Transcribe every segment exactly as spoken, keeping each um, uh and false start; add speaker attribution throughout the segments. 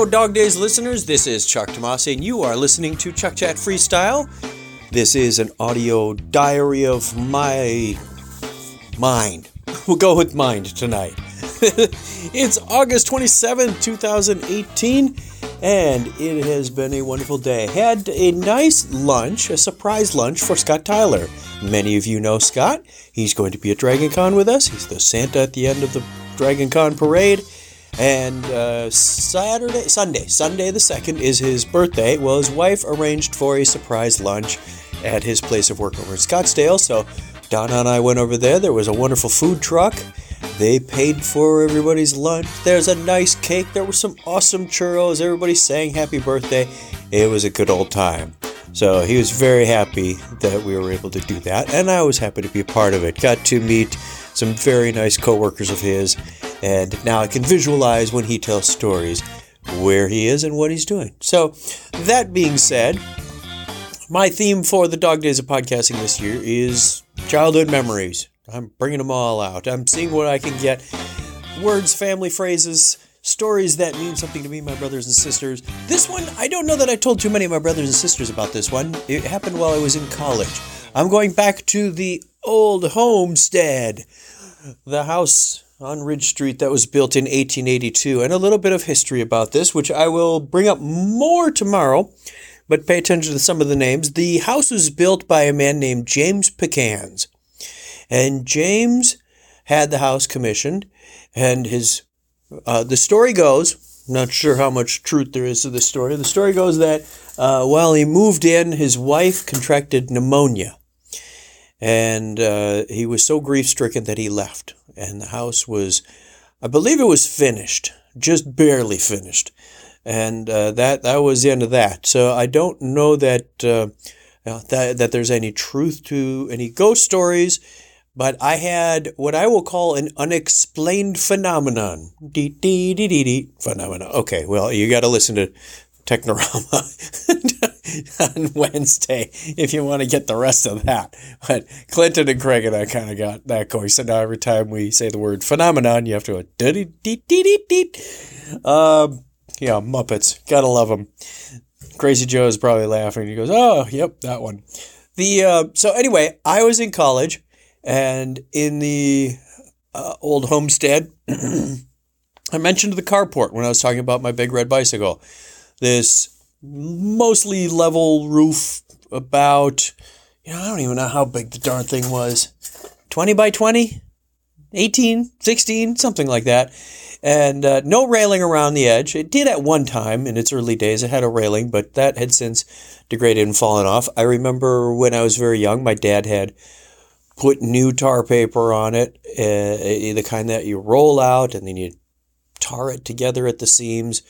Speaker 1: Hello, Dog Days listeners. This is Chuck Tomasi, and you are listening to Chuck Chat Freestyle. This is an audio diary of my mind. We'll go with mind tonight. It's August twenty-seventh, twenty eighteen, and it has been a wonderful day. Had a nice lunch, a surprise lunch for Scott Tyler. Many of you know Scott. He's going to be at Dragon Con with us. He's the Santa at the end of the Dragon Con parade. And uh, Saturday, Sunday, Sunday the second is his birthday. Well, his wife arranged for a surprise lunch at his place of work over in Scottsdale. So Donna and I went over there. There was a wonderful food truck. They paid for everybody's lunch. There's a nice cake. There were some awesome churros. Everybody sang happy birthday. It was a good old time. So he was very happy that we were able to do that. And I was happy to be a part of it. Got to meet some very nice coworkers of his. And now I can visualize when he tells stories where he is and what he's doing. So that being said, my theme for the Dog Days of Podcasting this year is childhood memories. I'm bringing them all out. I'm seeing what I can get. Words, family phrases, stories that mean something to me, my brothers and sisters. This one, I don't know that I told too many of my brothers and sisters about this one. It happened while I was in college. I'm going back to the old homestead, the house on Ridge Street that was built in eighteen eighty-two, and a little bit of history about this, which I will bring up more tomorrow, but pay attention to some of the names. The house was built by a man named James Pecans, and James had the house commissioned, and his uh, the story goes, I'm not sure how much truth there is to the story, the story goes that uh, while he moved in, his wife contracted pneumonia. And uh, he was so grief-stricken that he left. And the house was, I believe it was finished, just barely finished. And uh, that that was the end of that. So I don't know that, uh, that that there's any truth to any ghost stories, but I had what I will call an unexplained phenomenon. Dee dee dee dee dee phenomenon. Okay, well, you got to listen to Technorama on Wednesday if you want to get the rest of that. But Clinton and Craig and I kind of got that going. So now every time we say the word phenomenon, you have to go dee dee dee dee dee. Um, yeah, Muppets, gotta love them. Crazy Joe is probably laughing. He goes, "Oh, yep, that one." The uh, so anyway, I was in college, and in the uh, old homestead, I mentioned the carport when I was talking about my big red bicycle. This mostly level roof, about, you know, I don't even know how big the darn thing was. twenty by twenty? eighteen? sixteen? Something like that. And uh, no railing around the edge. It did at one time in its early days. It had a railing, but that had since degraded and fallen off. I remember when I was very young, my dad had put new tar paper on it, uh, the kind that you roll out and then you tar it together at the seams.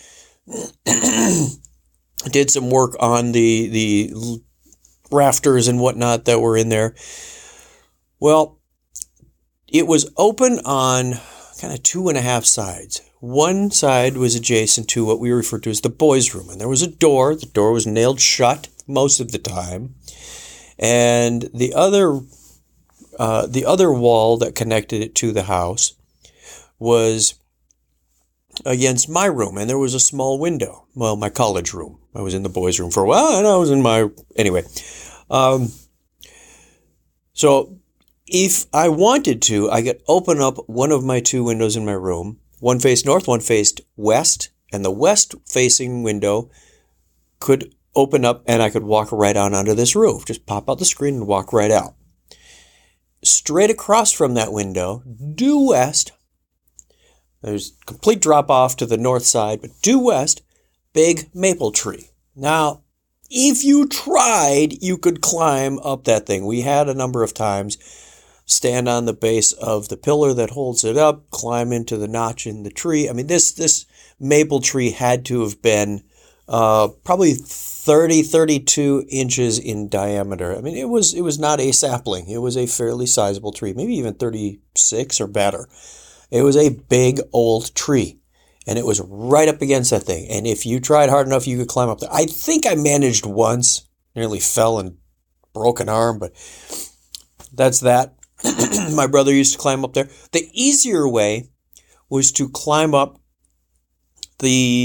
Speaker 1: Did some work on the the rafters and whatnot that were in there. Well, it was open on kind of two and a half sides. One side was adjacent to what we refer to as the boys' room, and there was a door. The door was nailed shut most of the time, and the other uh, the other wall that connected it to the house was against my room, and there was a small window. Well, my college room. I was in the boys' room for a while, and I was in my... Anyway. Um, so, if I wanted to, I could open up one of my two windows in my room. One faced north, one faced west, and the west-facing window could open up, and I could walk right out onto this roof. Just pop out the screen and walk right out. Straight across from that window, due west... There's complete drop-off to the north side, but due west, big maple tree. Now, if you tried, you could climb up that thing. We had a number of times stand on the base of the pillar that holds it up, climb into the notch in the tree. I mean, this this maple tree had to have been uh, probably thirty, thirty-two inches in diameter. I mean, it was it was not a sapling. It was a fairly sizable tree, maybe even thirty-six or better. It was a big old tree, and it was right up against that thing. And if you tried hard enough, you could climb up there. I think I managed once, nearly fell and broke an arm, but that's that. My brother used to climb up there. The easier way was to climb up the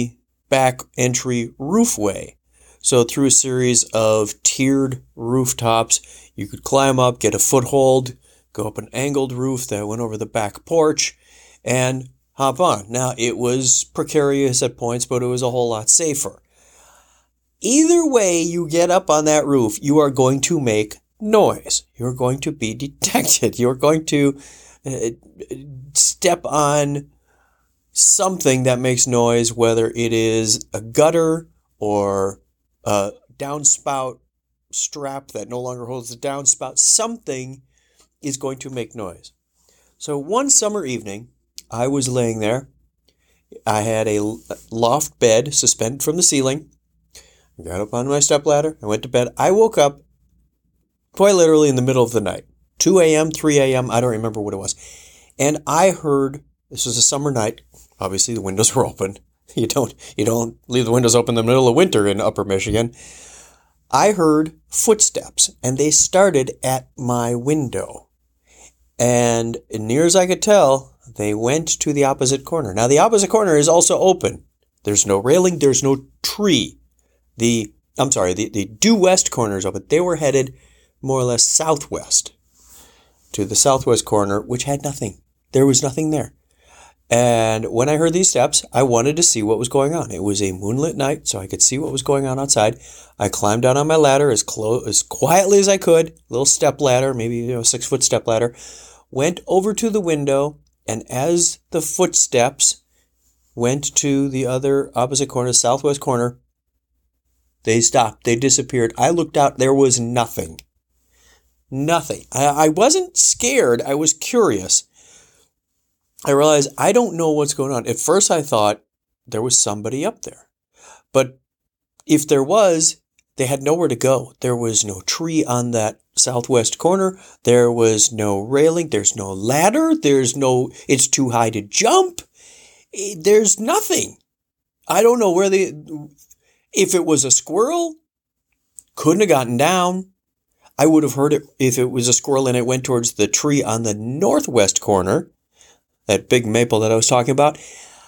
Speaker 1: back entry roofway. So through a series of tiered rooftops, you could climb up, get a foothold, go up an angled roof that went over the back porch, and hop on. Now, it was precarious at points, but it was a whole lot safer. Either way you get up on that roof, you are going to make noise. You're going to be detected. You're going to uh, step on something that makes noise, whether it is a gutter or a downspout strap that no longer holds the downspout. Something is going to make noise. So one summer evening, I was laying there. I had a loft bed suspended from the ceiling. I got up on my stepladder. I went to bed. I woke up quite literally in the middle of the night. two a.m., three a.m., I don't remember what it was. And I heard, this was a summer night. Obviously, the windows were open. You don't, you don't leave the windows open in the middle of winter in Upper Michigan. I heard footsteps, and they started at my window. And near as I could tell, they went to the opposite corner. Now, the opposite corner is also open. There's no railing. There's no tree. The, I'm sorry, the, the due west corner is open. They were headed more or less southwest to the southwest corner, which had nothing. There was nothing there. And when I heard these steps, I wanted to see what was going on. It was a moonlit night, so I could see what was going on outside. I climbed down on my ladder as close, as quietly as I could, little step ladder, maybe you know, six foot step ladder, went over to the window, and as the footsteps went to the other opposite corner, southwest corner, they stopped. They disappeared. I looked out. There was nothing. Nothing. I, I wasn't scared. I was curious. I realized I don't know what's going on. At first, I thought there was somebody up there. But if there was, they had nowhere to go. There was no tree on that southwest corner. There was no railing. There's no ladder. There's no, it's too high to jump. There's nothing. I don't know where they, if it was a squirrel, couldn't have gotten down. I would have heard it if it was a squirrel and it went towards the tree on the northwest corner, that big maple that I was talking about.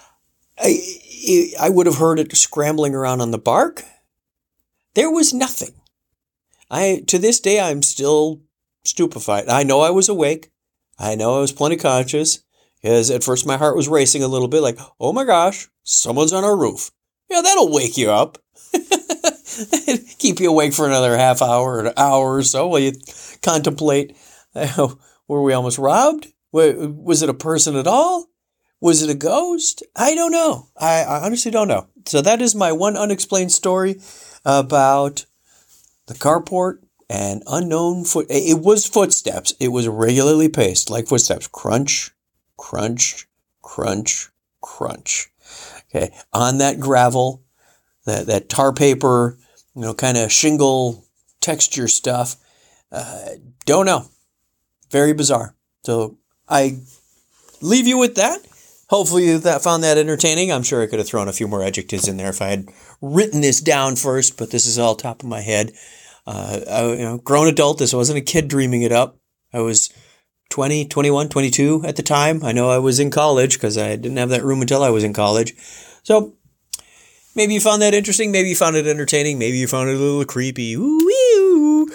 Speaker 1: I, I would have heard it scrambling around on the bark. There was nothing. I to this day, I'm still stupefied. I know I was awake. I know I was plenty conscious. Because at first my heart was racing a little bit like, oh my gosh, someone's on our roof. Yeah, that'll wake you up. Keep you awake for another half hour or an hour or so while you contemplate, uh, were we almost robbed? Was it a person at all? Was it a ghost? I don't know. I, I honestly don't know. So that is my one unexplained story about the carport and unknown foot. It was footsteps. It was regularly paced like footsteps. Crunch, crunch, crunch, crunch. Okay, on that gravel, that that tar paper, you know, kind of shingle texture stuff. Uh, don't know. Very bizarre. So I leave you with that. Hopefully you that found that entertaining. I'm sure I could have thrown a few more adjectives in there if I had written this down first, but this is all top of my head. Uh, I, you know, grown adult. This wasn't a kid dreaming it up. I was twenty, twenty-one, twenty-two at the time. I know I was in college because I didn't have that room until I was in college. So maybe you found that interesting. Maybe you found it entertaining. Maybe you found it a little creepy. Ooh-wee-oo.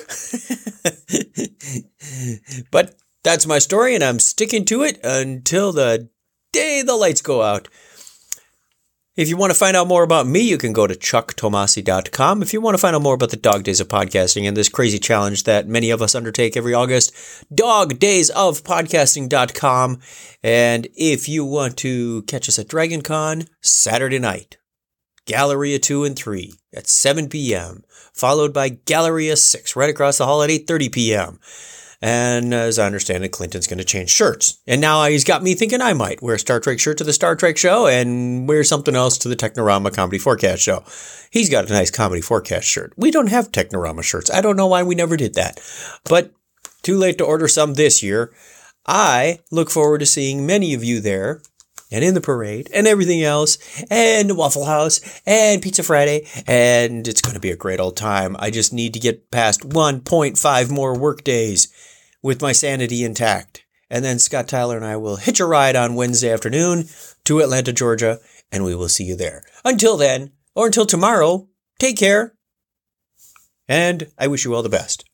Speaker 1: But that's my story, and I'm sticking to it until the day the lights go out. If you want to find out more about me, you can go to chuck tomasi dot com. If you want to find out more about the Dog Days of Podcasting and this crazy challenge that many of us undertake every August, dog days of podcasting dot com. And if you want to catch us at DragonCon, Saturday night, Galleria two and three at seven p.m., followed by Galleria six right across the hall at eight thirty p.m., And as I understand it, Clinton's going to change shirts. And now he's got me thinking I might wear a Star Trek shirt to the Star Trek show and wear something else to the Technorama Comedy Forecast show. He's got a nice Comedy Forecast shirt. We don't have Technorama shirts. I don't know why we never did that. But too late to order some this year. I look forward to seeing many of you there and in the parade and everything else and Waffle House and Pizza Friday. And it's going to be a great old time. I just need to get past one point five more work days with my sanity intact, And then Scott Tyler and I will hitch a ride on Wednesday afternoon to Atlanta, Georgia, and we will see you there. Until then, or until tomorrow, take care, and I wish you all the best.